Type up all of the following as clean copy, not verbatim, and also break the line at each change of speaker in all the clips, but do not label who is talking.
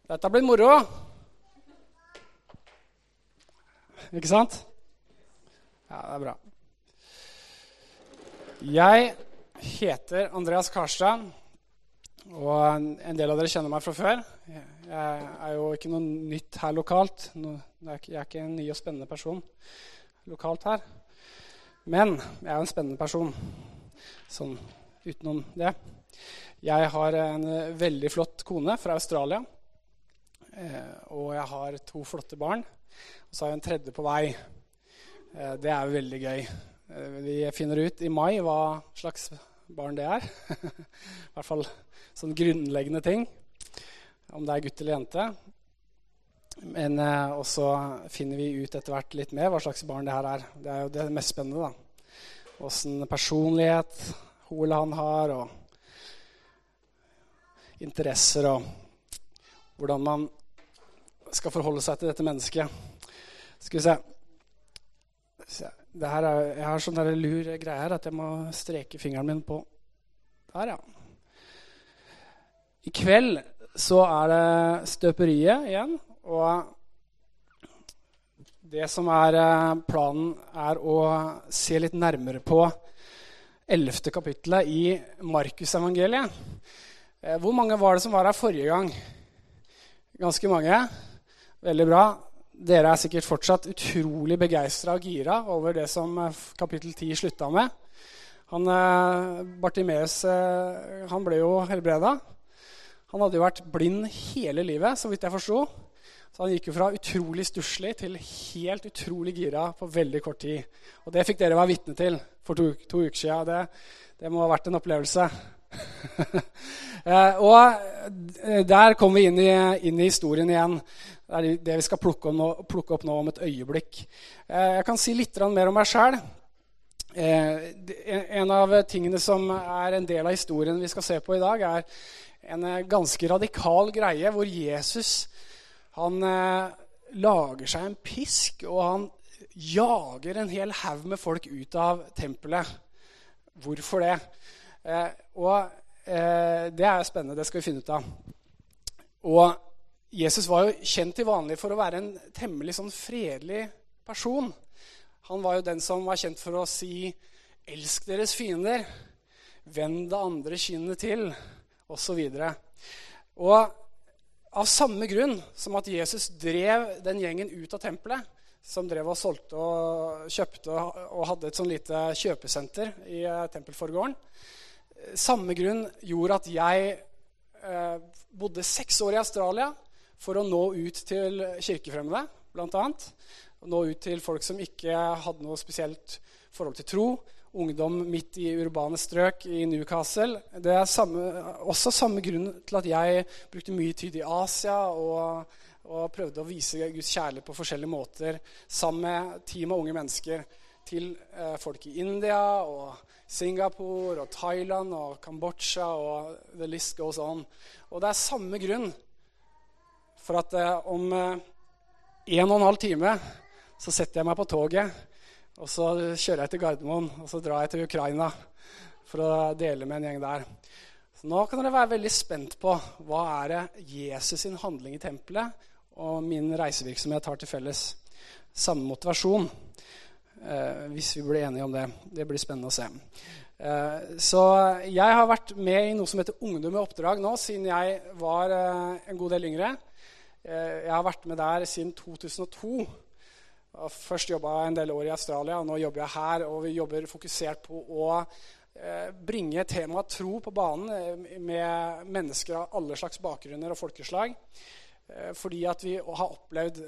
Dette blir moro. Ikke sant? Ja, det er bra. Jeg heter Andreas Karstad, og en del av dere kjenner meg fra før. Jeg er jo ikke noe nytt her lokalt. Jeg er ikke en ny og spennende person lokalt her. Men jeg er jo en spennende person, sånn utenom det. Jeg har en veldig flott kone fra Australia, og jeg har 2 flotte barn, og så har jeg en tredje på vei. Det er jo veldig gøy. Vi finner ut i mai hva slags barn det er. I hvert fall sånn grunnleggende ting, om det er gutt eller jente. Men også finner vi ut etter hvert litt mer hva slags barn det her er. Det er jo det mest spennende da. Hvordan personlighet hun eller han har, og interesser, og hvordan man skal forholde seg til dette mennesket. Skal vi se. Det her jeg har sånn der lur greie her at jeg må streke fingeren min på. Der, ja. I kveld så er det støperiet igjen, og det som er planen er å se litt nærmere på 11. kapittelet i Markus evangeliet. Hvor mange var det som var her forrige gang? Ganske mange. Veldig bra. Dere er sikkert fortsatt utrolig begeistret og gira over det som kapittel 10 sluttet med. Bartimeus, han ble jo helbredet. Han hadde jo vært blind hele livet, så vidt jeg forstod. Så han gikk jo fra utrolig stusslig til helt utrolig gira på veldig kort tid. Og det fikk dere være vitne til for 2 uker siden. Det må ha vært en opplevelse. Og der kommer vi inn i historien igjen. Det er det vi skal plukke opp nå om et øyeblikk. Jeg kan si litt mer om meg selv. En av tingene som er en del av historien vi skal se på i dag, er en ganske radikal greie hvor Jesus han lager seg en pisk, og han jager en hel haug med folk ut av tempelet. Hvorfor det? Det er spennende, det skal vi finne ut av. Og Jesus var jo kjent til vanlig for å være en temmelig sånn fredelig person. Han var jo den som var kjent for å si, elsk deres fiender, vend det andre kinnet til, og så videre. Og av samme grunn som at Jesus drev den gjengen ut av tempelet, som drev og solgte og kjøpte og hadde et sånn lite kjøpesenter i tempelforgården, samme grunn gjorde at jeg bodde 6 år i Australia for å nå ut til kirkefremmede, blant annet. Nå ut til folk som ikke hadde noe spesielt forhold til tro. Ungdom midt i urbane strøk i Newcastle. Det er også samme grunn til at jeg brukte mye tid i Asia og prøvde å vise Guds kjærlighet på forskjellige måter sammen med team av unge mennesker til folk i India og Singapore og Thailand og Kambodsja og the list goes on. Og det er samme grunn for at om 1,5 time så setter jeg meg på toget, og så kjører jeg til Gardermoen, og så drar jeg til Ukraina for å dele med en gjeng der. Så nå kan dere være veldig spent på hva er det Jesus sin handling i tempelet og min reisevirksomhet har til felles. Samme motivasjon, hvis vi blir enige om det. Det blir spennende å se. Så jeg har vært med i noe som heter Ungdom i oppdrag nå, siden jeg var en god del yngre. Jeg har vært med der siden 2002. Først jobbet jeg en del år i Australia, og nå jobber jeg her, og vi jobber fokusert på å bringe temaet tro på banen med mennesker av alle slags bakgrunner og folkeslag. Fordi at vi har opplevd,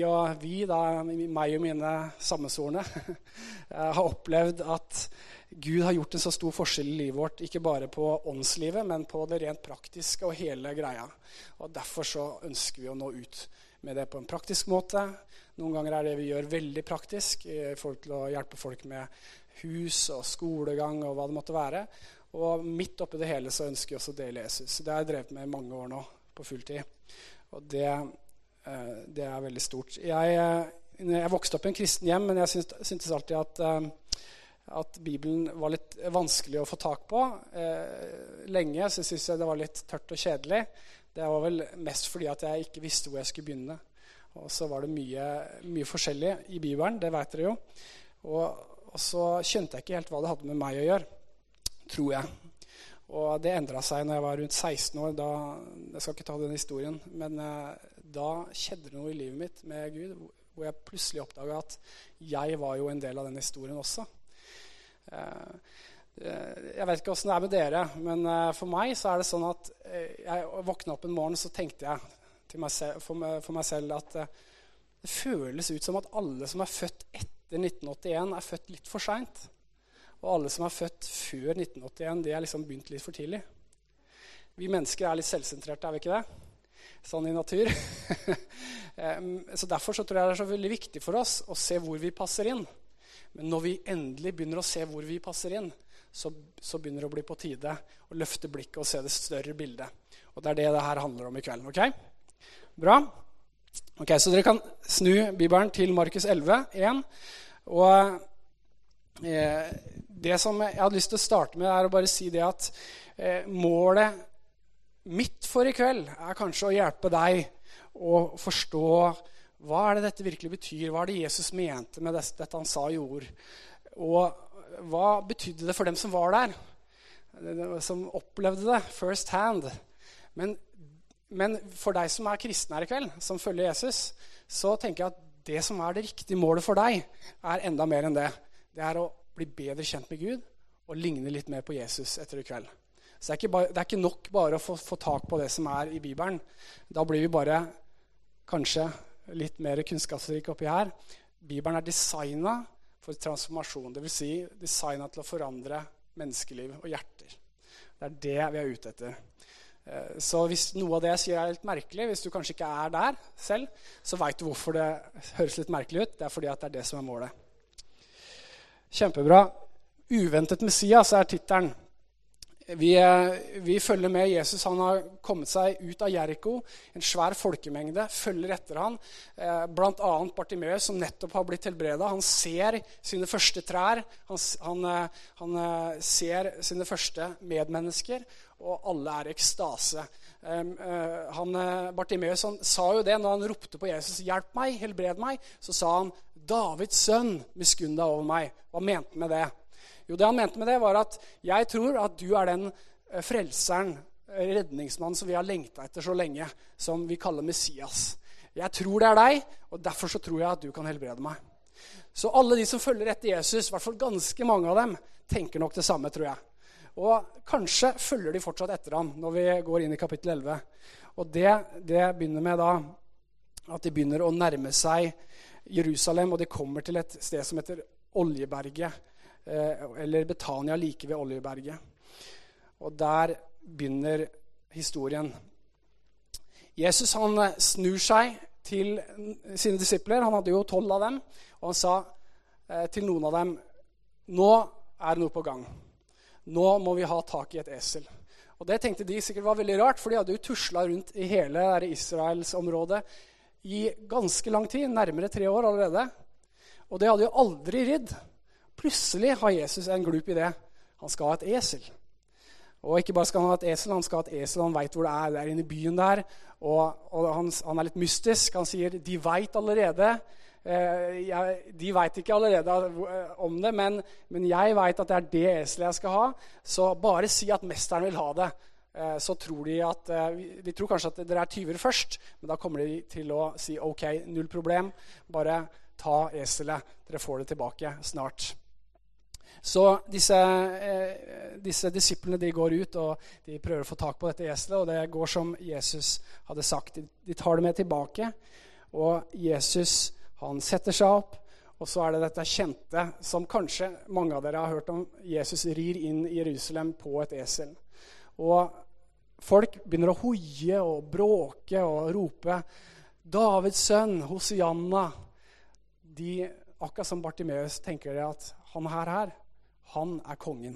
meg og mine sammensvorne, har opplevd at Gud har gjort en så stor forskjell i livet vårt, ikke bare på åndslivet, men på det rent praktiske og hele greia. Og derfor så ønsker vi å nå ut med det på en praktisk måte. Noen ganger er det vi gjør veldig praktisk i forhold til å hjelpe folk med hus og skolegang og hva det måtte være. Og midt oppi det hele så ønsker vi også å dele Jesus. Det har jeg drevet med i mange år nå, på fulltid. Og det er veldig stort. Jeg vokste opp i en kristen hjem, men jeg syntes alltid at Bibelen var litt vanskelig å få tak på. Lenge så synes jeg det var litt tørt og kjedelig. Det var vel mest fordi at jeg ikke visste hvor jeg skulle begynne. Og så var det mye forskjellig i Bibelen, det vet dere jo. Og så skjønte jeg ikke helt hva det hadde med meg å gjøre, tror jeg. Og det endret seg når jeg var rundt 16 år. Jeg skal ikke ta den historien, men da skjedde det noe i livet mitt med Gud, hvor jeg plutselig oppdaget at jeg var jo en del av den historien også. Jeg vet ikke hvordan det med dere, men for meg så det sånn at jeg våknet opp en morgen, så tenkte jeg til for meg selv at det føles ut som at alle som født etter 1981 født litt for sent. Og alle som født før 1981, de liksom begynt litt for tidlig. Vi mennesker litt selvsentrerte, vi ikke det? Sånn i natur. Så derfor så tror jeg det så veldig viktig for oss å se hvor vi passer inn. Men når vi endelig begynner å se hvor vi passer inn, så begynner det å bli på tide å løfte blikket og se det større bildet. Og det det her handler om i kveld, ok? Bra? Ok, så dere kan snu Bibelen til Markus 11:1. Og det som jeg hadde lyst til å starte med å bare si det at målet mitt for i kveld kanskje å hjelpe deg å forstå hva det dette virkelig betyr, hva det Jesus mente med dette han sa i ord, og hva betydde det for dem som var der, som opplevde det first hand. Men for deg som kristne her i kveld, som følger Jesus, så tenker jeg at det som det riktige målet for deg enda mer enn det. Det å bli bedre kjent med Gud og ligne litt mer på Jesus etter i kveld. Så det ikke nok bare å få tak på det som i Bibelen. Da blir vi bare kanskje litt mer kunnskapsrik oppi her. Bibelen designet for transformasjon, det vil si designet til å forandre menneskeliv og hjerter. Det det vi ute etter. Så hvis noe av det jeg sier litt merkelig, hvis du kanskje ikke der selv, så vet du hvorfor det høres litt merkelig ut. Det fordi at det det som målet. Kjempebra. Uventet Messias titelen. Vi følger med Jesus. Han har kommet seg ut av Jericho. En svær folkemengde følger etter han. Blant annet Bartimeus, som nettopp har blitt helbredet. Han ser sine første trær. Han ser sine første medmennesker. Og alle ekstase. Bartimeus sa jo det når han ropte på Jesus. Hjelp meg, helbred meg. Så sa han, Davids sønn, miskunn deg over meg. Hva mente han med det? Jo, det han mente med det var at jeg tror at du den frelseren, redningsmannen som vi har lengtet etter så lenge, som vi kaller Messias. Jeg tror det deg, og derfor så tror jeg at du kan helbrede meg. Så alle de som følger etter Jesus, i hvert fall ganske mange av dem, tenker nok det samme, tror jeg. Og kanskje følger de fortsatt etter ham når vi går inn i kapittel 11. Og det begynner med da at de begynner å nærme seg Jerusalem, og de kommer til et sted som heter Oljeberget, eller Betania like ved Oljeberget. Og der begynner historien. Jesus han snur seg til sine disipler. Han hadde jo 12 av dem, og han sa til noen av dem, nå det noe på gang. Nå må vi ha tak i et esel. Og det tenkte de sikkert var veldig rart, for de hadde jo tuslet rundt i hele Israels område i ganske lang tid, nærmere 3 år allerede. Og det hadde jo aldri ridd. Plutselig har Jesus en glup idé. Han skal ha et esel. Og ikke bare skal han ha et esel, han skal ha et esel, han vet hvor det inne i byen der. Og han litt mystisk. Han sier, de vet allerede. De vet ikke allerede om det, men jeg vet at det det eselet jeg skal ha. Så bare si at mesteren vil ha det. Så tror de tror kanskje at dere tyver først, men da kommer de til å si, ok, null problem. Bare ta eselet. Dere får det tilbake snart. Så disse disiplene de går ut og de prøver å få tak på dette eselet, og det går som Jesus hadde sagt. De tar det med tilbake, og Jesus han setter seg opp, og så det dette kjente som kanskje mange av dere har hørt om. Jesus rir inn i Jerusalem på et esel. Og folk begynner å hoie og bråke og rope Davids sønn, Hosianna. De, akkurat som Bartimeus, tenker de at han han kongen.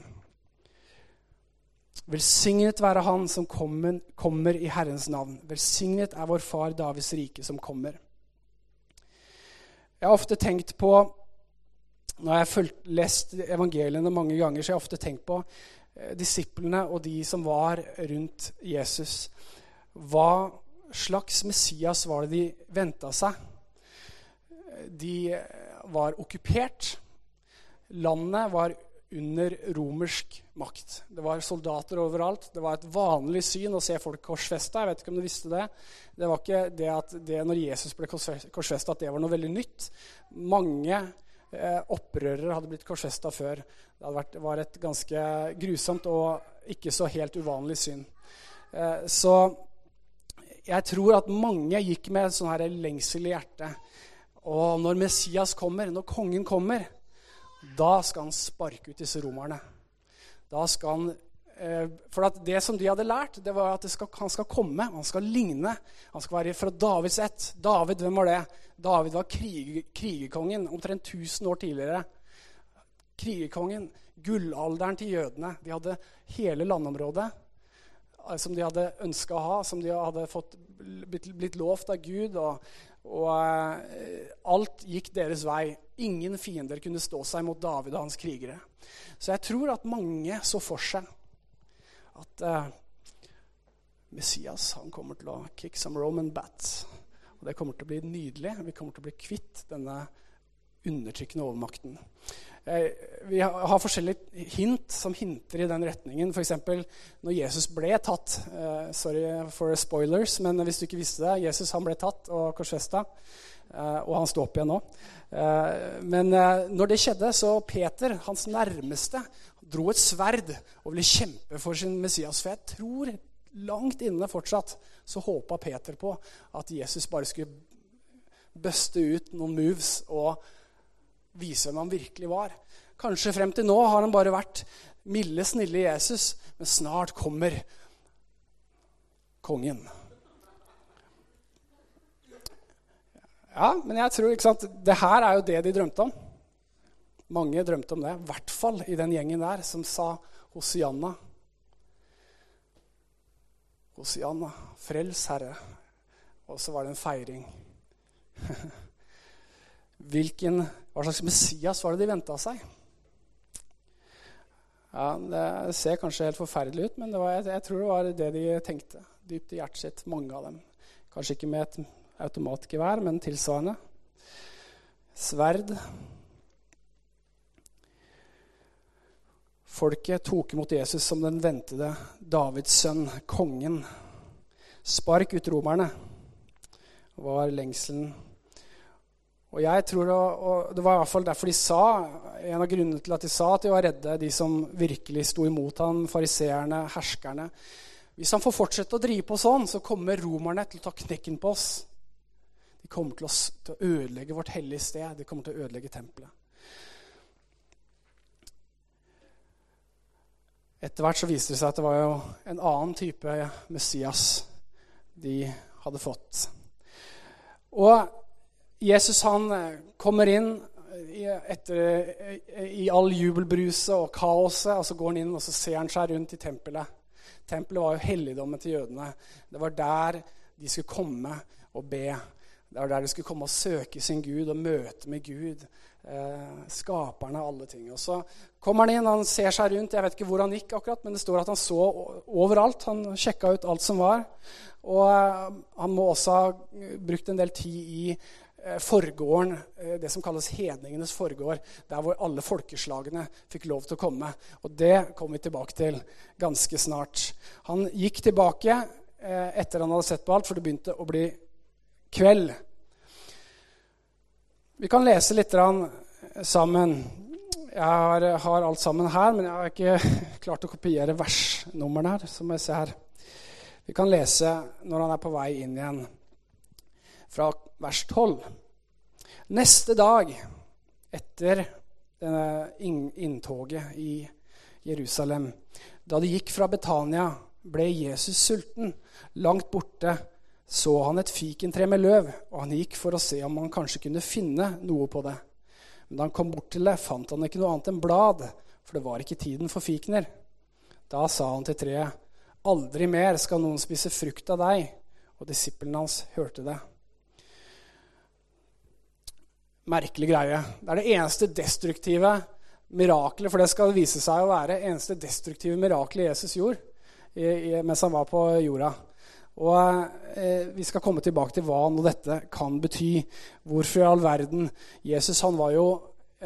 Velsignet være han som kommer i Herrens navn. Velsignet vår far Davids rike som kommer. Jeg har ofte tenkt på, når jeg har lest evangeliene mange ganger, så jeg har ofte tenkt på disiplene og de som var rundt Jesus. hva slags Messias var det de ventet seg. De var okkupert. Landet var under romersk makt. Det var soldater overalt. Det var et vanlig syn å se folk korsfestet. Jeg vet ikke om du visste det. Det var ikke det at når Jesus ble korsfestet, at det var noe veldig nytt. Mange opprørere hadde blitt korsfestet før. Det var et ganske grusomt og ikke så helt uvanlig syn. Så jeg tror at mange gikk med sånn her lengsel i hjertet. Og når Messias kommer, når kongen kommer, da skal han sparke ut disse romerne. Da skal han, for at det som de hadde lært, det var at han skal komme, han skal ligne, han skal være fra Davids ett. David, hvem var det? David var krigerkongen, omtrent 1000 år tidligere. Krigerkongen, gullalderen til jødene. De hadde hele landområdet som de hadde ønsket å ha, som de hadde blitt lovt av Gud, og alt gikk deres vei. Ingen fiender kunne stå seg mot David og hans krigere. Så jeg tror at mange så for seg at Messias, han kommer til å kick some Roman bats. Og det kommer til å bli nydelig. Vi kommer til å bli kvitt denne undertrykkende overmakten. Vi har forskjellige hint som hinter i den retningen. For eksempel når Jesus ble tatt, sorry for spoilers, men hvis du ikke visste det, Jesus han ble tatt og korsfestet, og han står opp igjen nå. Men når det skjedde, så Peter, hans nærmeste, dro et sverd og ville kjempe for sin Messias. For jeg tror langt inne fortsatt, så håpet Peter på at Jesus bare skulle bøste ut noen moves og vise hvem han virkelig var. Kanskje frem til nå har han bare vært milde, snille Jesus, men snart kommer kongen. Ja, men jeg tror, ikke sant, det her er jo det de drømte om. Mange drømte om det, i hvert fall i den gjengen der som sa Hosianna. Hosianna, frels Herre. Og så var det en feiring. Hva slags Messias var det de ventet seg? Ja, det ser kanskje helt forferdelig ut, men jeg tror det var det de tenkte. Dypt i hjertet sitt, mange av dem. Kanskje ikke med et automatgevær, men tilsvarende. Sverd. Folket tok imot Jesus som den ventede Davids sønn, kongen. Spark ut romerne, var lengselen. Og jeg tror det var i hvert fall derfor de sa, en av grunnene til at de sa at de var redde, de som virkelig sto imot ham, fariseerne, herskerne. Hvis han får fortsette å drive på sånn, så kommer romerne til å ta knekken på oss. De kommer til å ødelegge vårt hellige sted, de kommer til å ødelegge tempelet. Etter hvert så viste det seg at det var jo en annen type Messias de hadde fått. Og Jesus han kommer inn i all jubelbruset og kaoset, og så går han inn og så ser han seg rundt i tempelet. Tempelet var jo helligdommen til jødene. Det var der de skulle komme og be. Det var der de skulle komme og søke sin Gud og møte med Gud, skaperne av alle ting. Og så kommer han inn, han ser seg rundt, jeg vet ikke hvor han gikk akkurat, men det står at han så overalt, han sjekket ut alt som var. Og han må også ha brukt en del tid i forgården, det som kalles hedningenes forgård, der hvor alle folkeslagene fikk lov til å komme. Og det kommer vi tilbake til ganske snart. Han gikk tilbake etter han hadde sett på alt, for det begynte å bli kveld. Vi kan lese litt sammen. Jeg har alt sammen her, men jeg har ikke klart å kopiere versnummeren her, som jeg ser her. Vi kan lese når han er på vei inn igjen. Fra vers 12. Neste dag, etter inntoget i Jerusalem, da de gikk fra Betania, ble Jesus sulten. Langt borte så han et fikentre med løv, og han gikk for å se om han kanskje kunne finne noe på det. Men da han kom bort til det, fant han ikke noe annet enn blad, for det var ikke tiden for fikener. Da sa han til treet, aldri mer skal noen spise frukt av deg, og disiplene hans hørte det. Merkelig greie. Det er det eneste destruktive mirakelet, for det skal vise seg å være eneste destruktive mirakelet Jesus gjorde mens han var på jorda. Og vi skal komme tilbake til hva nå dette kan bety. Hvorfor i all verden? Jesus, han var jo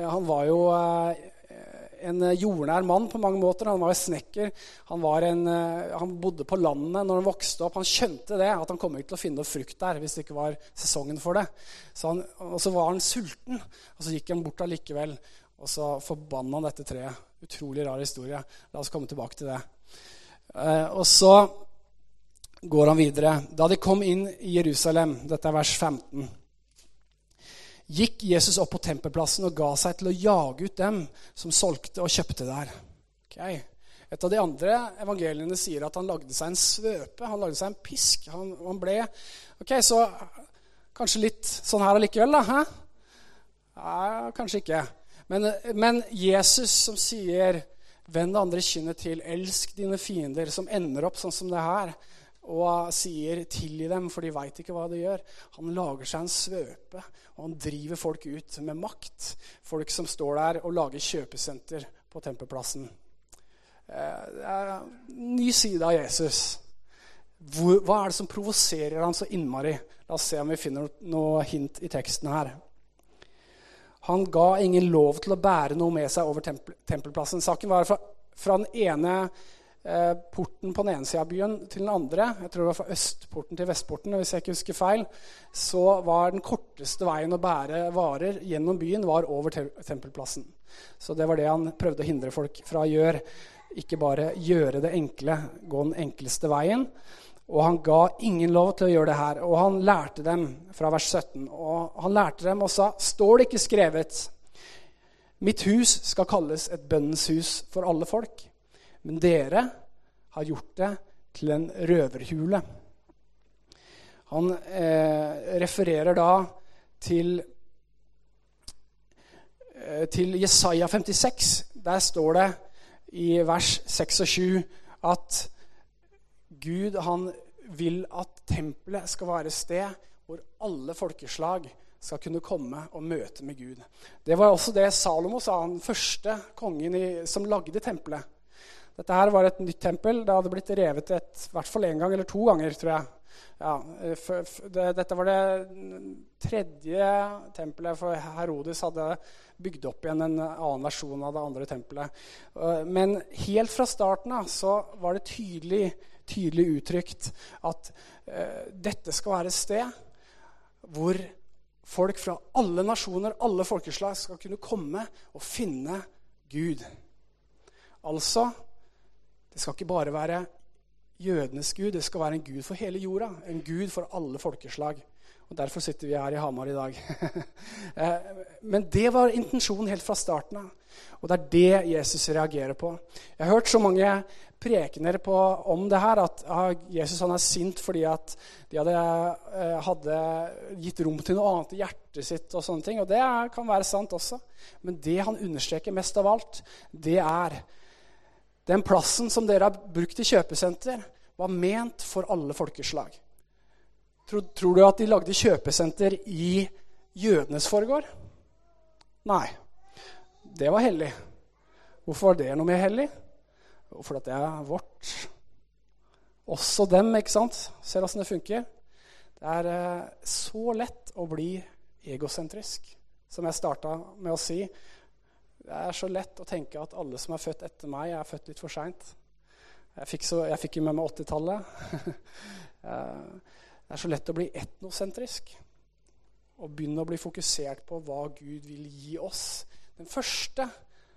en jordnær mann på mange måter. Han var en snekker. Han bodde på landet når han vokste opp. Han skjønte det, at han kom ikke til å finne noe frukt der hvis det ikke var sesongen for det. Og så var han sulten, og så gikk han bort allikevel, og så forbannet han dette treet. Utrolig rar historie. La oss komme tilbake til det. Og så går han videre. Da de kom inn i Jerusalem, dette vers 15, gikk Jesus opp på tempelplassen og ga seg til å jage ut dem som solgte og kjøpte der. Okay. Et av de andre evangeliene sier at han lagde seg en svøpe, han lagde seg en pisk. Han ble, så kanskje litt sånn her allikevel da, hæ? Ja, kanskje ikke. Men Jesus som sier, vend det andre kinnet til, elsk dine fiender, som ender opp sånn som det her, og sier tilgi dem, for de vet ikke hva de gjør. Han lager seg en svøpe, og han driver folk ut med makt. Folk som står der og lager kjøpesenter på tempelplassen. Det er en ny side av Jesus. Hva er det som provoserer han så innmari? La oss se om vi finner noe hint i teksten her. Han ga ingen lov til å bære noe med seg over tempelplassen. Saken var fra den ene porten på den ene siden av byen til den andre, jeg tror det var fra østporten til vestporten, hvis jeg ikke husker feil, så var den korteste veien å bære varer gjennom byen var over tempelplassen. Så det var det han prøvde å hindre folk fra å gjøre. Ikke bare gjøre det enkle, gå den enkleste veien. Og han ga ingen lov til å gjøre det her. Og han lærte dem fra vers 17. Og han lærte dem og sa, står det ikke skrevet, mitt hus skal kalles et bønnens hus for alle folk. Men dere har gjort det til en røverhule. Han refererer da til Jesaja 56. Der står det i vers 6 og 7 at Gud, han vil at tempelet skal være et sted hvor alle folkeslag skal kunne komme og møte med Gud. Det var også det Salomo sa, den første kongen som lagde tempelet. Dette her var et nytt tempel. Det hadde blitt revet i hvert fall en gang eller 2 ganger, tror jeg. Ja, dette var det 3. tempelet, for Herodes hadde bygd opp igjen en annen versjon av det andre tempelet. Men helt fra starten av så var det tydelig uttrykt at dette skal være et sted hvor folk fra alle nasjoner, alle folkeslag skal kunne komme og finne Gud. Altså, det skal ikke bare være jødenes Gud, det skal være en Gud for hele jorda, en Gud for alle folkeslag. Og derfor sitter vi her i Hamar i dag. Men det var intensjonen helt fra starten av. Og det er det Jesus reagerer på. Jeg har hørt så mange prekener om det her, at Jesus han er sint fordi at de hadde gitt rom til noe annet i hjertet sitt og sånne ting. Og det kan være sant også. Men det han understreker mest av alt, det er den plassen som dere har brukt i kjøpesenter, var ment for alle folkeslag. Tror du at de lagde kjøpesenter i jødenes foregård? Nei. Det var hellig. Hvorfor var det noe mer hellig? For at det er vårt. Også dem, ikke sant? Ser hvordan det funker. Det er så lett å bli egosentrisk, som jeg startet med å si. Det er så lett å tenke at alle som er født etter meg er født litt for sent. Jeg fikk jo med meg 80-tallet. Det er så lett å bli etnosentrisk og begynne å bli fokusert på hva Gud vil gi oss. Den første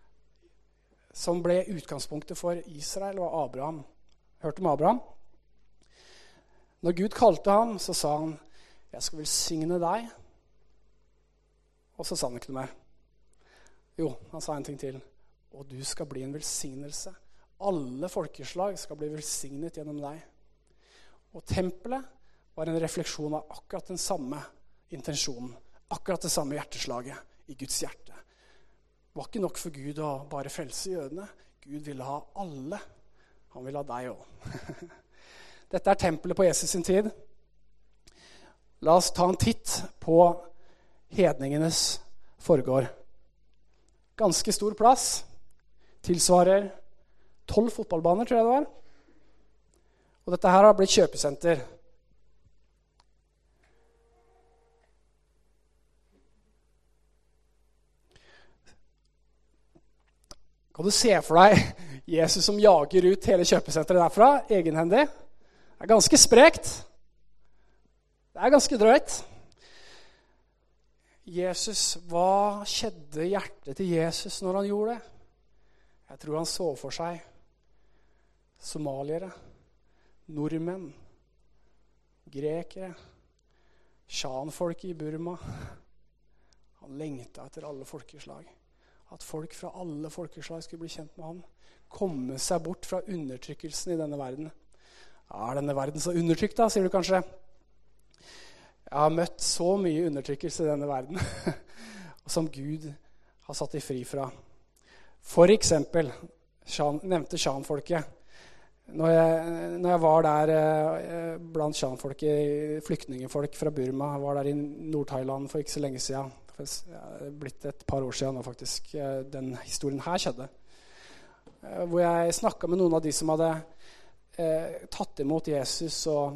som ble utgangspunktet for Israel var Abraham. Hørte om Abraham? Når Gud kalte ham, så sa han, jeg skal velsigne deg. Og så sa han ikke noe mer. Jo, han sa en ting til. Og du skal bli en velsignelse. Alle folkeslag skal bli velsignet gjennom deg. Og tempelet var en refleksjon av akkurat den samme intensjonen. Akkurat det samme hjerteslaget i Guds hjerte. Det var ikke nok for Gud å bare frelse jødene. Gud ville ha alle. Han ville ha deg også. Dette er tempelet på Jesus sin tid. La oss ta en titt på hedningenes forgård. Ganske stor plass. Tilsvarer 12 fotballbaner, tror jeg det var. Og dette her har blitt kjøpesenter. Kan du se for deg Jesus som jager ut hele kjøpesenteret derfra, egenhendig? Det er ganske sprekt. Det er ganske drøyt. Jesus, hva skjedde i hjertet til Jesus når han gjorde det? Jeg tror han så for seg somaliere, nordmenn, grekere, shanfolk i Burma. Han lengta etter alle folkeslag. At folk fra alle folkeslag skulle bli kjent med han. Komme seg bort fra undertrykkelsen i denne verden. Er denne verden så undertrykt da, sier du kanskje? Jeg har møtt så mye undertrykkelse i denne verden, som Gud har satt i fri fra. For eksempel, nevnte shanfolket. Når jeg var der blant shanfolket, flyktningefolk fra Burma, jeg var der i Nord-Thailand for ikke så lenge siden. Det er blitt et par år siden nå faktisk, den historien her skjedde. Hvor jeg snakket med noen av de som hadde tatt imot Jesus og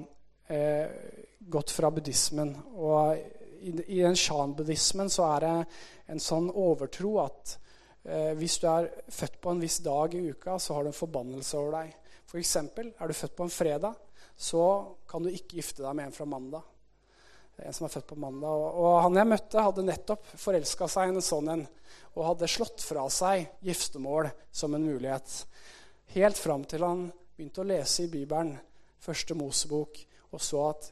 gått fra buddhismen. Og i den shan-buddhismen så er det en sånn overtro at hvis du er født på en viss dag i uka, så har du en forbannelse over deg. For eksempel, er du født på en fredag, så kan du ikke gifte deg med en fra mandag. Det er en som er født på mandag. Og han jeg møtte hadde nettopp forelsket seg i en sånn en, og hadde slått fra seg giftemål som en mulighet. Helt frem til han begynte å lese i Bibelen, første Mosebok, og så at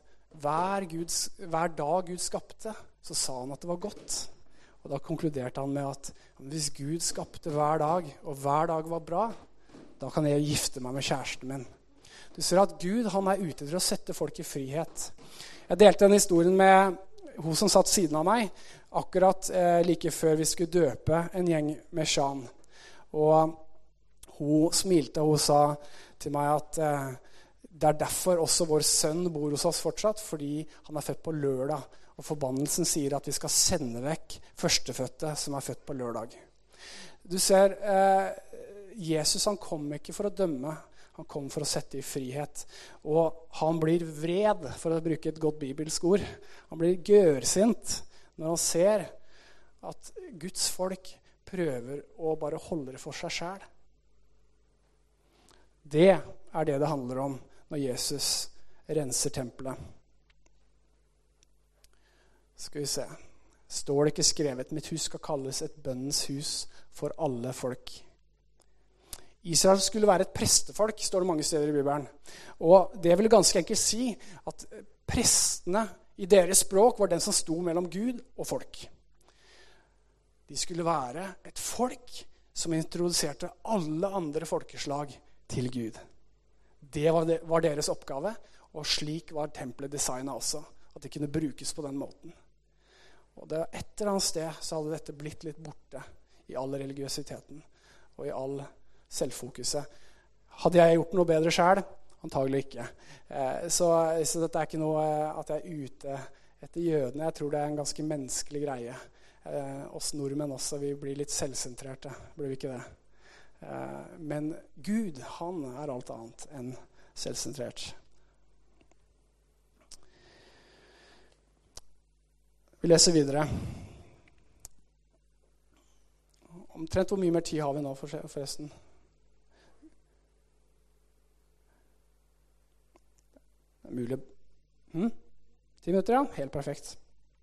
hver dag Gud skapte, så sa han at det var godt. Og da konkluderte han med at hvis Gud skapte hver dag, og hver dag var bra, da kan jeg gifte meg med kjæresten min. Du ser at Gud, han er ute til å sette folk i frihet. Jeg delte den historien med hun som satt siden av meg, akkurat like før vi skulle døpe en gjeng med shan. Og hun smilte, og hun sa til meg at det er derfor også vår sønn bor hos oss fortsatt, fordi han er født på lørdag. Og forbannelsen sier at vi skal sende vekk førstefødte som er født på lørdag. Du ser, Jesus han kom ikke for å dømme, han kom for å sette i frihet. Og han blir vred, for å bruke et godt bibelsk ord. Han blir gørsint når han ser at Guds folk prøver å bare holde det for seg selv. Det er det handler om når Jesus renser tempelet. Skal vi se. Står det ikke skrevet, mitt hus skal kalles et bønnens hus for alle folk. Israel skulle være et prestefolk, står det mange steder i Bibelen. Og det vil ganske enkelt si at prestene i deres språk var den som sto mellom Gud og folk. De skulle være et folk som introduserte alle andre folkeslag til Gud. Det var deres oppgave, og slik var tempelet designet også, at det kunne brukes på den måten. Og det, et eller annet sted så hadde dette blitt litt borte i all religiøsiteten og i all selvfokuset. Hadde jeg gjort noe bedre selv? Antagelig ikke. Så dette er ikke noe at jeg er ute etter jødene. Jeg tror det er en ganske menneskelig greie. Oss nordmenn også, vi blir litt selvsentrerte. Blir vi ikke det? Men Gud, han er alt annet enn selvsentrert. Vi leser videre. Omtrent hvor mye mer tid har vi nå forresten? Mulig. 10 minutter, ja. Helt perfekt.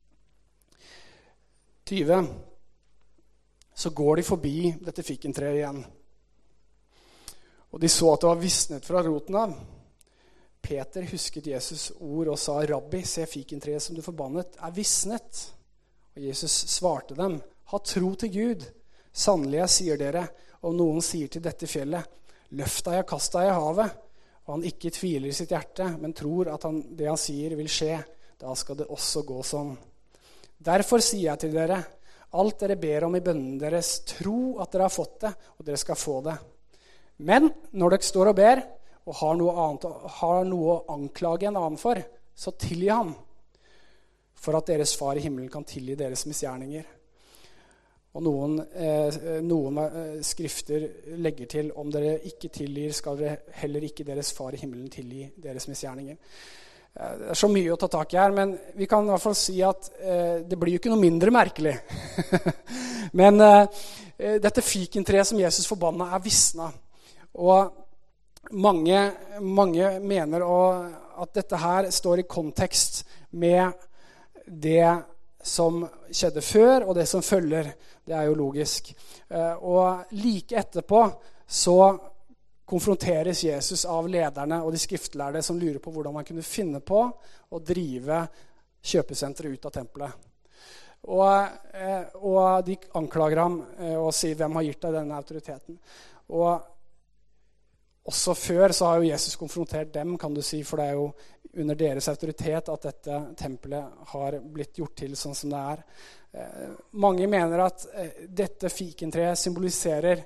20. Så går de forbi dette fikentreet igjen. Og de så at det var visnet fra roten av. Peter husket Jesus ord og sa, Rabbi, se fikentreet som du forbannet, er visnet. Og Jesus svarte dem, ha tro til Gud. Sannelig jeg sier dere, om noen sier til dette fjellet, løft deg og kast deg i havet, og han ikke tviler i sitt hjerte, men tror at det han sier vil skje, da skal det også gå sånn. Derfor sier jeg til dere, alt dere ber om i bønnen deres, tro at dere har fått det, og dere skal få det. Men når dere står og ber, og har noe å anklage en annen for, så tilgi ham, for at deres far i himmelen kan tilgi deres misgjerninger. Og noen skrifter legger til, om dere ikke tilgir, skal dere heller ikke deres far i himmelen tilgi deres misgjerninger. Det er så mye å ta tak i her, men vi kan i hvert fall si at det blir jo ikke noe mindre merkelig. Men dette fikentreet som Jesus forbannet visnet. Og mange mener at dette her står i kontekst med det som skjedde før, og det som følger. Det jo logisk. Og like etterpå så konfronteres Jesus av lederne og de skriftlærde som lurer på hvordan man kunne finne på å drive kjøpesenteret ut av tempelet. Og de anklager ham og sier, hvem har gitt deg denne autoriteten? Og også før så har jo Jesus konfrontert dem, kan du si, for det jo under deres autoritet at dette tempelet har blitt gjort til sånn som det Mange mener at dette fikentreet symboliserer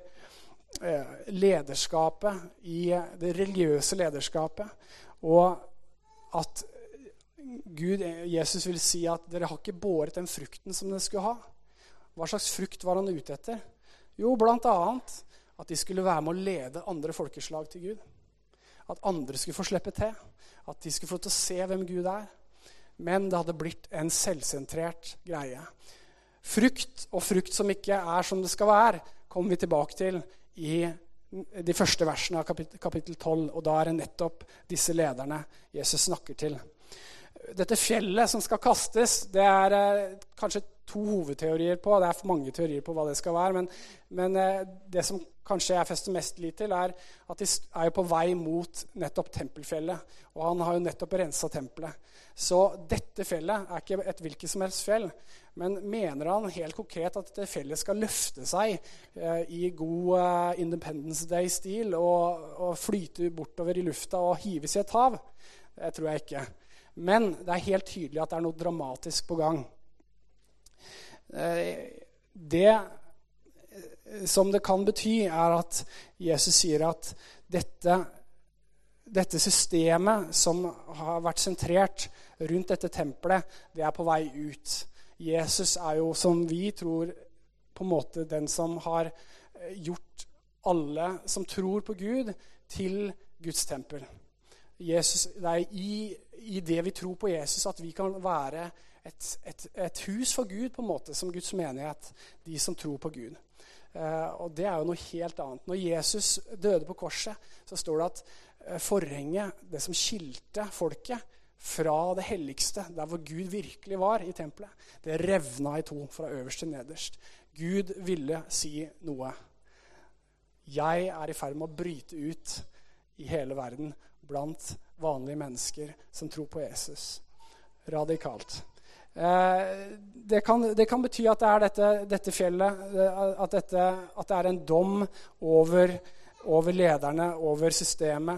lederskapet i det religiøse lederskapet, og at Jesus vil si at dere har ikke båret den frukten som dere skulle ha. Hva slags frukt var han ute etter? Jo, blant annet at de skulle være med å lede andre folkeslag til Gud. At andre skulle få slippe til. At de skulle få til å se hvem Gud Men det hadde blitt en selvsentrert greie. Frukt, og frukt som ikke som det skal være, kommer vi tilbake til i de første versene av kapittel 12, og da det nettopp disse lederne Jesus snakker til. Dette fjellet som skal kastes, det kanskje 2 hovedteorier på, det for mange teorier på hva det skal være, men det som kanskje jeg fester mest lit til at de jo på vei mot nettopp tempelfjellet, og han har jo nettopp renset tempelet. Så dette fjellet ikke et hvilket som helst fjell, men mener han helt konkret at dette fjellet skal løfte seg i god Independence Day-stil og flyte bortover i lufta og hives i et hav? Det tror jeg ikke. Men det helt tydelig at det noe dramatisk på gang. Det som det kan bety at Jesus sier at dette systemet som har vært sentrert rundt dette tempelet, det på vei ut. Jesus jo, som vi tror, på en måte den som har gjort alle som tror på Gud til Guds tempel. Jesus, det i det vi tror på Jesus at vi kan være et hus for Gud på en måte, som Guds menighet, de som tror på Gud. Og det jo noe helt annet. Når Jesus døde på korset, så står det at forhenget, det som skilte folket fra det helligste, der hvor Gud virkelig var i tempelet, det revna i 2 fra øverst til nederst. Gud ville si noe. Jeg i ferd med å bryte ut i hele verden blant vanlige mennesker som tror på Jesus. Radikalt. Det kan bety at det dette fjellet, at det en dom over lederne, over systemet.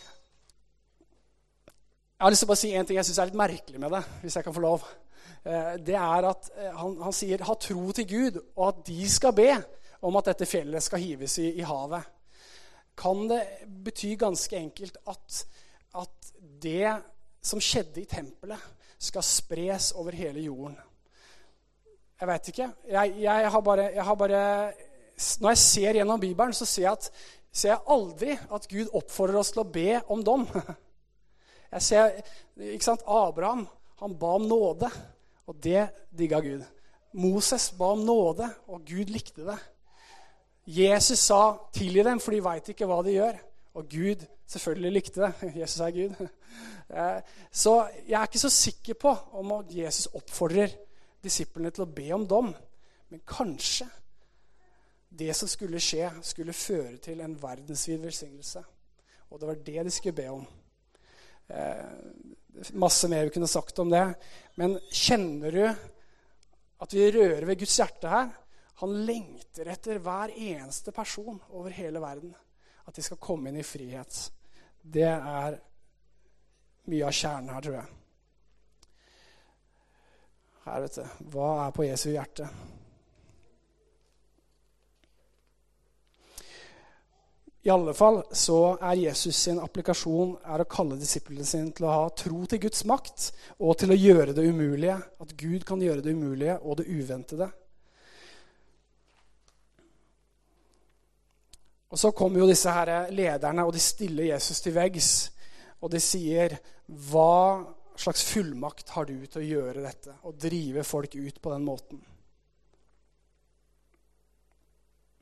Jeg har lyst til å bare si en ting jeg synes litt merkelig med det, hvis jeg kan få lov. Det at han sier, ha tro til Gud, og at de skal be om at dette fjellet skal hives i havet. Kan det bety ganske enkelt at det som skjedde i tempelet skal spres over hele jorden? Jeg vet ikke. Jeg har bare når jeg ser gjennom Bibelen, så ser jeg aldri at Gud oppfordrer oss til å be om dom. Jeg ser, ikke sant, Abraham, han ba om nåde, og det digget Gud. Moses ba om nåde, og Gud likte det. Jesus sa tilgi dem, for de vet ikke hva de gjør. Og Gud selvfølgelig likte det. Jesus Gud. Så jeg ikke så sikker på om Jesus oppfordrer disiplene til å be om dom. Men kanskje det som skulle skje, skulle føre til en verdensvid velsignelse. Og det var det de skulle be om. Masse mer vi kunne sagt om det. Men kjenner du at vi rører ved Guds hjerte her? Han lengter etter hver eneste person over hele verden. At de skal komme inn i frihet. Det mye av kjernen her, tror jeg. Her, vet du. Hva på Jesu hjerte? I alle fall så Jesus sin applikasjon å kalle disiplene sine til å ha tro til Guds makt, og til å gjøre det umulige. At Gud kan gjøre det umulige og det uventede. Og så kommer jo disse her lederne, og de stiller Jesus til veggs. Og de sier, hva slags fullmakt har du til å gjøre dette? Og drive folk ut på den måten?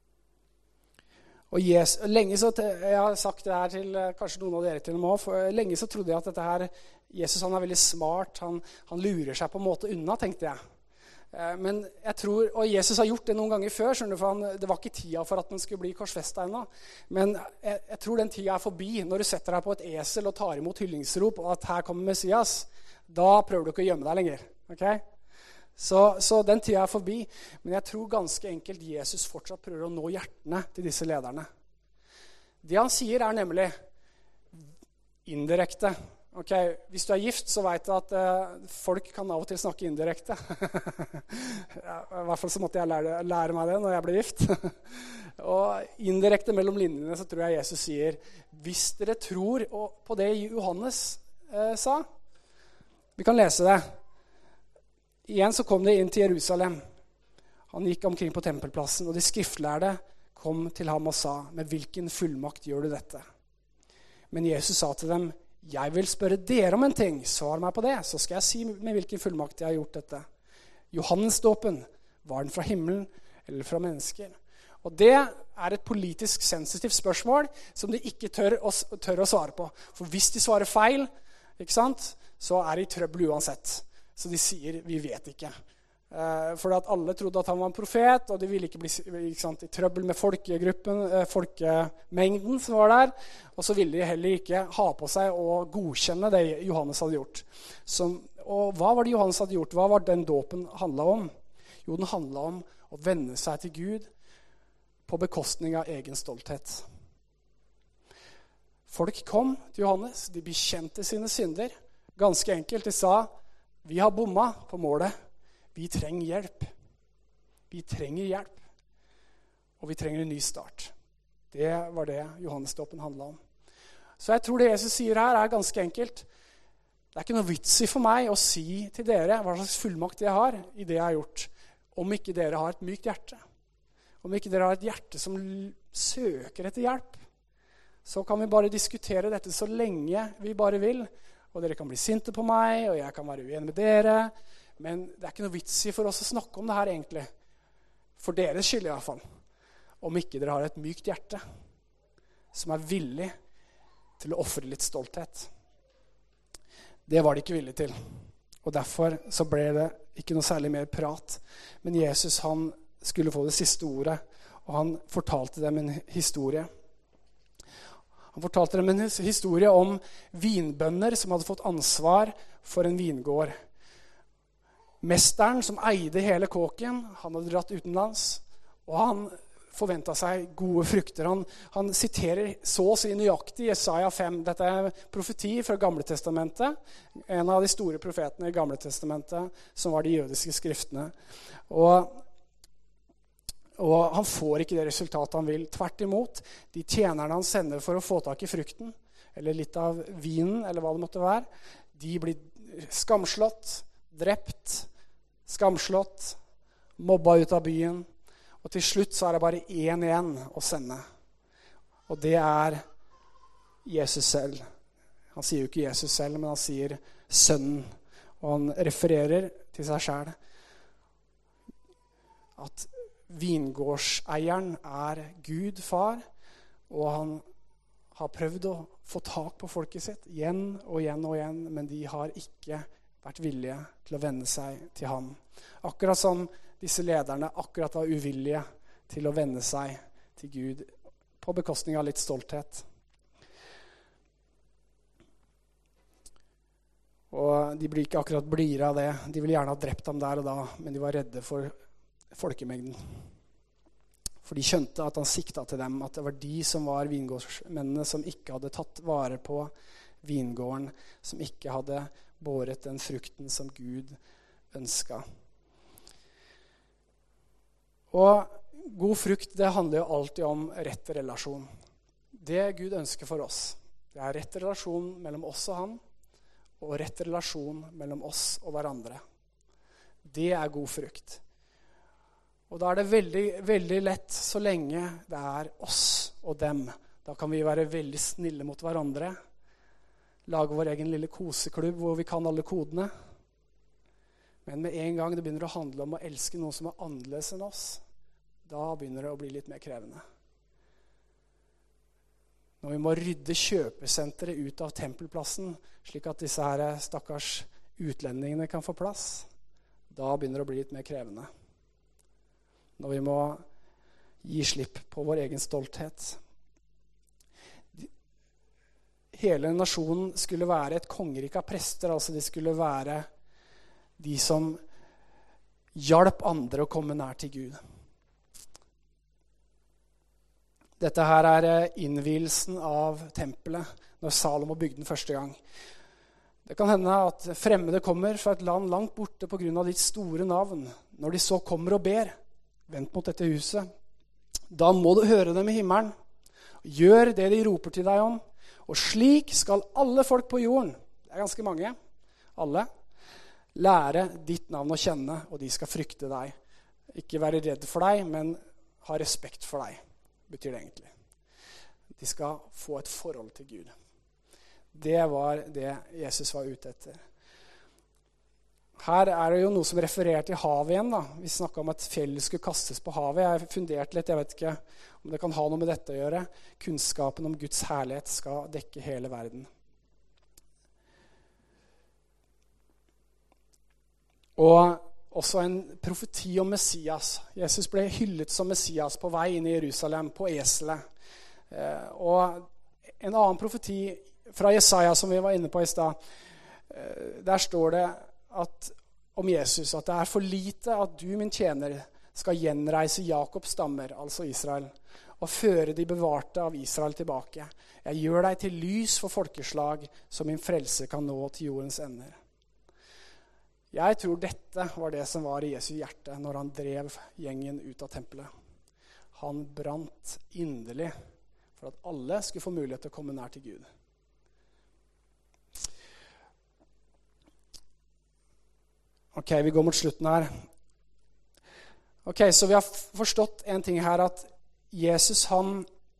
Og lenge så, jeg har sagt det her til kanskje noen av dere til og med, for lenge så trodde jeg at dette her, Jesus han er veldig smart, han lurer seg på en måte unna, tenkte jeg. Men jeg tror, og Jesus har gjort det noen ganger før, skjønner du, for det var ikke tida for at den skulle bli korsfestet ennå. Men jeg tror den tida er forbi. Når du setter deg på et esel og tar imot hyllingsrop, og at her kommer Messias, da prøver du ikke å gjemme deg lenger. Okay? Så den tida er forbi. Men jeg tror ganske enkelt Jesus fortsatt prøver å nå hjertene til disse lederne. Det han sier er nemlig indirekte. Ok, hvis du er gift, så vet du at folk kan av og til snakke indirekte. Ja, i hvert fall så måtte jeg lære meg det når jeg ble gift. Og indirekte mellom linjene så tror jeg Jesus sier, hvis dere tror på det Johannes sa, vi kan lese det. Igjen så kom de inn til Jerusalem. Han gikk omkring på tempelplassen, og de skriftlærde kom til ham og sa, med hvilken fullmakt gjør du dette? Men Jesus sa til dem, jeg vil spørre dere om en ting, svar meg på det, så skal jeg si med hvilken fullmakt jeg har gjort dette. Johannesdåpen, var den fra himmelen eller fra mennesker? Og det er et politisk sensitivt spørsmål som de ikke tør å svare på. For hvis de svarer feil, ikke sant, så er de i trøbbel uansett. Så de sier, vi vet ikke. For at alle trodde at han var en profet, og de ville ikke bli i trøbbel med folkemengden som var der. Og så ville de heller ikke ha på seg og godkjenne det Johannes hadde gjort. Og hva var det Johannes hadde gjort? Hva var den dåpen handlet om? Jo, den handlet om å vende seg til Gud på bekostning av egen stolthet. Folk kom til Johannes, de bekjente sine synder. Ganske enkelt, de sa, vi har bomma på målet. Vi trenger hjelp. Vi trenger hjelp. Og vi trenger en ny start. Det var det Johannesdåpen handlet om. Så jeg tror det Jesus sier her er ganske enkelt. Det er ikke noe vits i for meg å si til dere hva slags fullmakt jeg har i det jeg har gjort, om ikke dere har et mykt hjerte. Om ikke dere har et hjerte som søker etter hjelp. Så kan vi bare diskutere dette så lenge vi bare vil. Og dere kan bli sinte på meg, og jeg kan være uenig med dere. Men det er ikke noe vits i for oss å snakke om det her egentlig. For deres skyld i hvert fall. Om ikke dere har et mykt hjerte som er villig til å offre litt stolthet. Det var de ikke villige til. Og derfor så ble det ikke noe særlig mer prat. Men Jesus han skulle få det siste ordet, og han fortalte dem en historie. Han fortalte dem en historie om vinbønder som hadde fått ansvar for en vingård. Mesteren som eide hele kåken, han hadde dratt utenlands, og han forventet seg gode frukter. Han siterer så å si nøyaktig Jesaja 5. Dette er profeti fra Gamle Testamentet, en av de store profetene i Gamle Testamentet, som var de jødiske skriftene. Og han får ikke det resultatet han vil. Tvert imot, de tjenerne han sender for å få tak i frukten, eller litt av vinen, eller hva det måtte være, de blir skamslått, drept, skamslått, mobba ut av byen, og til slutt så er det bare én igjen å sende. Og det er Jesus selv. Han sier jo ikke Jesus selv, men han sier sønnen. Og han refererer til seg selv. At vingårdseieren er Gud, far, og han har prøvd å få tak på folket sitt igjen og igjen og igjen, men de har ikke vært villige til å vende seg til ham. Akkurat som disse lederne akkurat var uvillige til å vende seg til Gud på bekostning av litt stolthet. Og de blir ikke akkurat blide av det. De ville gjerne ha drept ham der og da, men de var redde for folkemengden. For de skjønte at han sikta til dem, at det var de som var vingårdsmennene som ikke hadde tatt vare på vingården, som ikke hadde båret den frukten som Gud ønsket. Og god frukt, det handler jo alltid om rett relasjon. Det Gud ønsker for oss, det er rett relasjon mellom oss og han, og rett relasjon mellom oss og hverandre. Det er god frukt. Og da er det veldig, veldig lett så lenge det er oss og dem. Da kan vi være veldig snille mot hverandre. Lage vår egen lille koseklubb hvor vi kan alle kodene. Men med en gang det begynner å handle om å elske noen som er annerledes enn oss, da begynner det å bli litt mer krevende. når vi må rydde kjøpesenteret ut av tempelplassen, slik at disse her stakkars utlendingene kan få plass, da begynner det å bli litt mer krevende. Når vi må gi slipp på vår egen stolthet. Hele nasjonen skulle være et kongerike av prester, altså de skulle være de som hjalp andre å komme nær til Gud. Dette her innvielsen av tempelet når Salomo bygde den første gang. Det kan hende at fremmede kommer fra et land langt borte på grunn av ditt store navn. Når de så kommer og ber, vent mot dette huset. Da må du høre dem i himmelen. Gjør det de roper til deg om. Og slik skal alle folk på jorden, det ganske mange, alle, lære ditt navn å kjenne, og de skal frykte deg. Ikke være redd for deg, men ha respekt for deg, betyr det egentlig. De skal få et forhold til Gud. Det var det Jesus var ute etter. Her det jo noe som refererer til havet igjen. Da. Vi snakket om at fjellet skulle kastes på havet. Jeg funderte litt, jeg vet ikke om det kan ha noe med dette å gjøre. Kunnskapen om Guds herlighet skal dekke hele verden. Og også en profeti om Messias. Jesus ble hyllet som Messias på vei inn i Jerusalem, på eselet. Og en annen profeti fra Jesaja som vi var inne på i sted, der står det om Jesus, at det for lite at du, min tjener, skal gjenreise Jakobs stammer, altså Israel, og føre de bevarte av Israel tilbake. Jeg gjør deg til lys for folkeslag, så min frelse kan nå til jordens ender. Jeg tror dette var det som var i Jesu hjerte når han drev gjengen ut av tempelet. Han brant inderlig for at alle skulle få mulighet til å komme nær til Gud. Ok, vi går mot slutten her. Ok, så vi har forstått en ting her, at Jesus, han,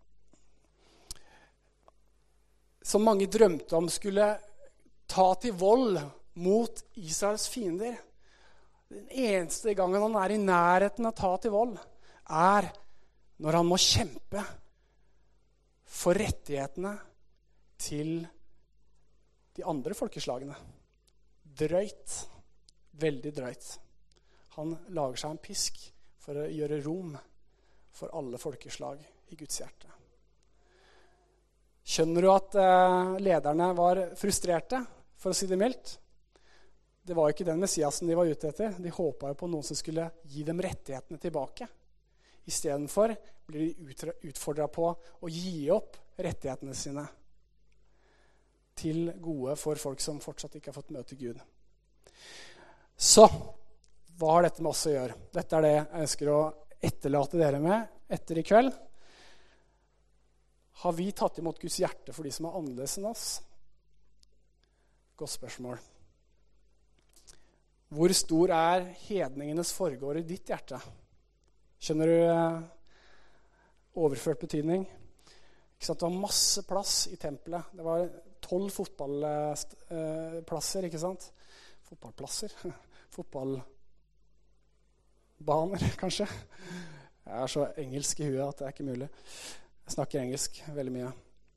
som mange drømte om, skulle ta til vold mot Israels fiender. Den eneste gangen han i nærheten av å ta til vold, når han må kjempe for rettighetene til de andre folkeslagene. Drøyt. Veldig drøyt. Han lager seg en pisk for å gjøre rom for alle folkeslag i Guds hjerte. Skjønner du at lederne var frustrerte, for å si det mildt? Det var ikke den Messiasen de var ute etter. De håpet jo på noen som skulle gi dem rettighetene tilbake. I stedet for blir de utfordret på å gi opp rettighetene sine til gode for folk som fortsatt ikke har fått møte Gud. Så, hva har dette med oss å gjøre? Dette det jeg ønsker å etterlate dere med etter i kveld. Har vi tatt imot Guds hjerte for de som annerledes enn oss? Godt spørsmål. Hvor stor hedningenes foregård i ditt hjerte? Skjønner du overført betydning? Ikke sant? Det var masse plass i tempelet. Det var 12 fotballplasser, ikke sant? Fotballplasser? Fotballbaner, kanskje? Jeg så engelsk i huet at det ikke mulig. Jeg snakker engelsk veldig mye.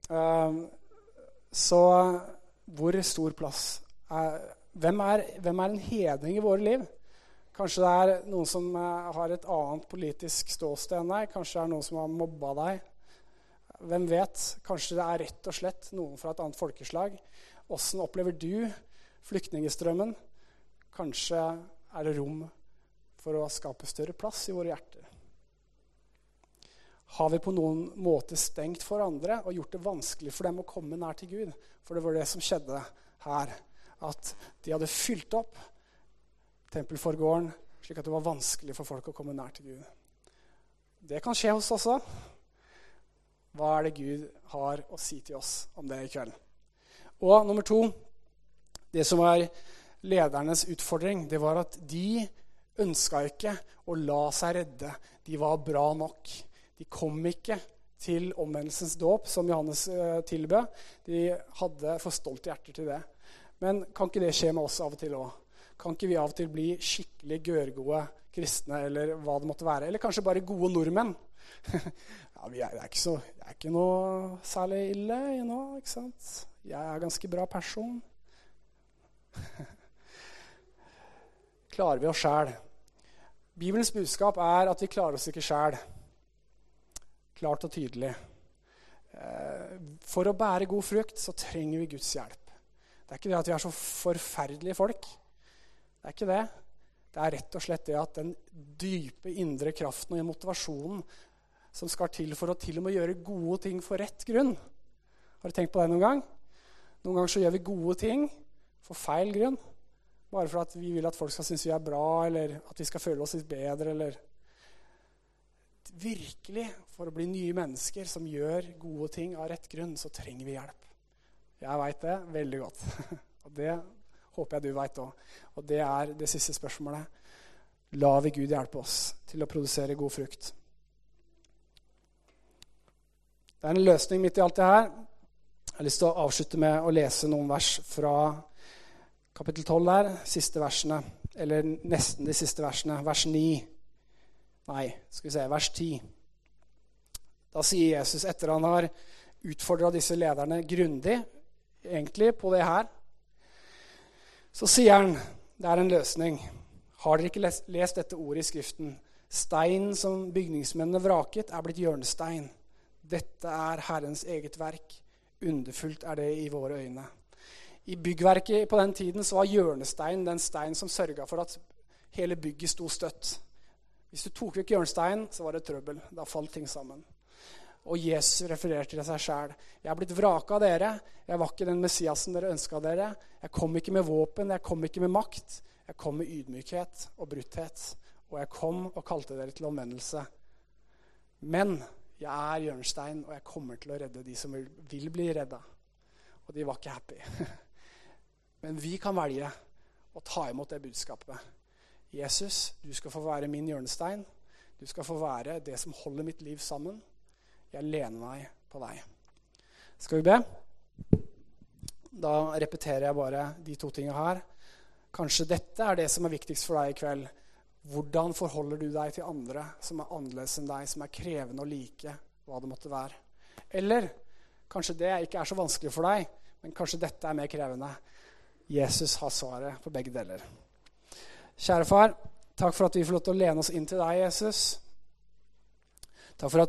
Så hvor stor plass? Hvem en hedning i våre liv? Kanskje det noen som har et annet politisk ståsted enn deg. Kanskje det noen som har mobbet deg. Hvem vet? Kanskje det rett og slett noen fra et annet folkeslag. Hvordan opplever du flyktningestrømmen? Kanskje det rom for å skape større plass i våre hjerter. Har vi på noen måte stengt for andre og gjort det vanskelig for dem å komme nær til Gud? For det var det som skjedde her, at de hadde fylt opp tempelforgården slik at det var vanskelig for folk å komme nær til Gud. Det kan skje hos oss også. Hva det Gud har å si til oss om det i kveld? Og nummer 2, det som var ledernes utfordring, det var at de ønsket ikke å la seg redde. De var bra nok. De kom ikke til omvendelsens dåp, som Johannes tilbød. De hadde for stolte hjerter til det. Men kan ikke det skje med oss av og til også? Kan ikke vi av og til bli skikkelig gørgode kristne, eller hva det måtte være? Eller kanskje bare gode nordmenn? Ja, det er ikke noe særlig ille nå, ikke sant? Jeg er ganske bra person. Klarer vi oss selv? Bibelens budskap er at vi klarer oss ikke selv. Klart og tydelig. For å bære god frukt så trenger vi Guds hjelp. Det er ikke det at vi er så forferdelige folk. Det er ikke det. Det er rett og slett det at den dype indre kraften og motivasjonen som skal til for å til og med gjøre gode ting for rett grunn. Har du tenkt på det noen gang? Noen ganger så gjør vi gode ting for feil grunn. Bare for at vi vil at folk skal synes vi er bra, eller at vi skal føle oss litt bedre, eller virkelig for å bli nye mennesker som gjør gode ting av rett grunn, så trenger vi hjelp. Jeg vet det veldig godt. Og det håper jeg du vet også. Og det er det siste spørsmålet. La vi Gud hjelpe oss til å produsere god frukt. Det er en løsning midt i alt det her. Jeg har lyst til å avslutte med å lese noen vers fra kapittel 12 der, siste versene, eller nesten de siste versene, vers 9. Nei, skal vi se, vers 10. Da sier Jesus, etter han har utfordret disse lederne grundig, egentlig på det her, så sier han, det er en løsning. Har dere ikke lest dette ordet i skriften? Stein som bygningsmennene vraket er blitt hjørnestein. Dette er Herrens eget verk. Underfullt er det i våre øyne. I byggverket på den tiden så var hjørnestein den stein som sørget for at hele bygget sto støtt. Hvis du tok vekk hjørnestein, så var det trøbbel. Da falt ting sammen. Og Jesus refererer til seg selv. Jeg er blitt vraket av dere. Jeg var ikke den Messiasen dere ønsket dere. Jeg kom ikke med våpen, jeg kom ikke med makt. Jeg kom med ydmykhet og brutthet. Og jeg kom og kalte dere til omvendelse. Men jeg er hjørnestein, og jeg kommer til å redde de som vil bli redda. Og de var ikke happy. Men vi kan velge å ta imot det budskapet. Jesus, du skal få være min hjørnestein. Du skal få være det som holder mitt liv sammen. Jeg lener meg på deg. Skal vi be? Da repeterer jeg bare de to tingene her. Kanskje dette er det som er viktigst for deg i kveld. Hvordan forholder du deg til andre som er annerledes enn deg, som er krevende og like, hva det måtte være? Eller kanskje det ikke er så vanskelig for deg, men kanskje dette er mer krevende. Jesus har svaret på begge deler. Kjære far, takk for at vi får lov til å lene oss inn til deg, Jesus. Takk for at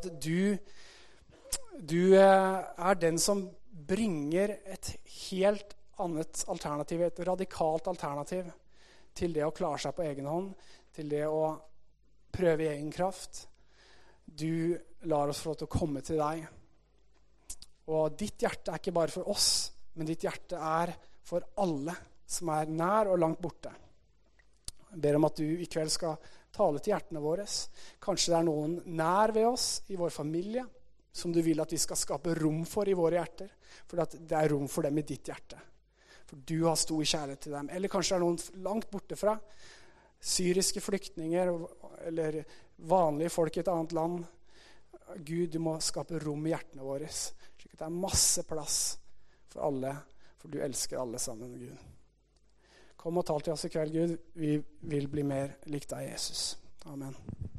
du er den som bringer et helt annet alternativ, et radikalt alternativ til det å klare seg på egen hånd, til det å prøve i egen kraft. Du lar oss få lov til å komme til deg. Og ditt hjerte er ikke bare for oss, men ditt hjerte er for alle som er nær og langt borte. Jeg ber om at du i kveld skal tale til hjertene våre. Kanskje det er noen nær ved oss i vår familie, som du vil at vi skal skape rom for i våre hjerter, for at det er rom for dem i ditt hjerte. For du har stor kjærlighet til dem. Eller kanskje det er noen langt borte fra, syriske flyktninger, eller vanlige folk i et annet land. Gud, du må skape rom i hjertene våre, slik at det er masse plass for alle, for du elsker alle sammen, Gud. Kom og tal til oss i kveld, Gud. Vi vil bli mer lik deg, Jesus. Amen.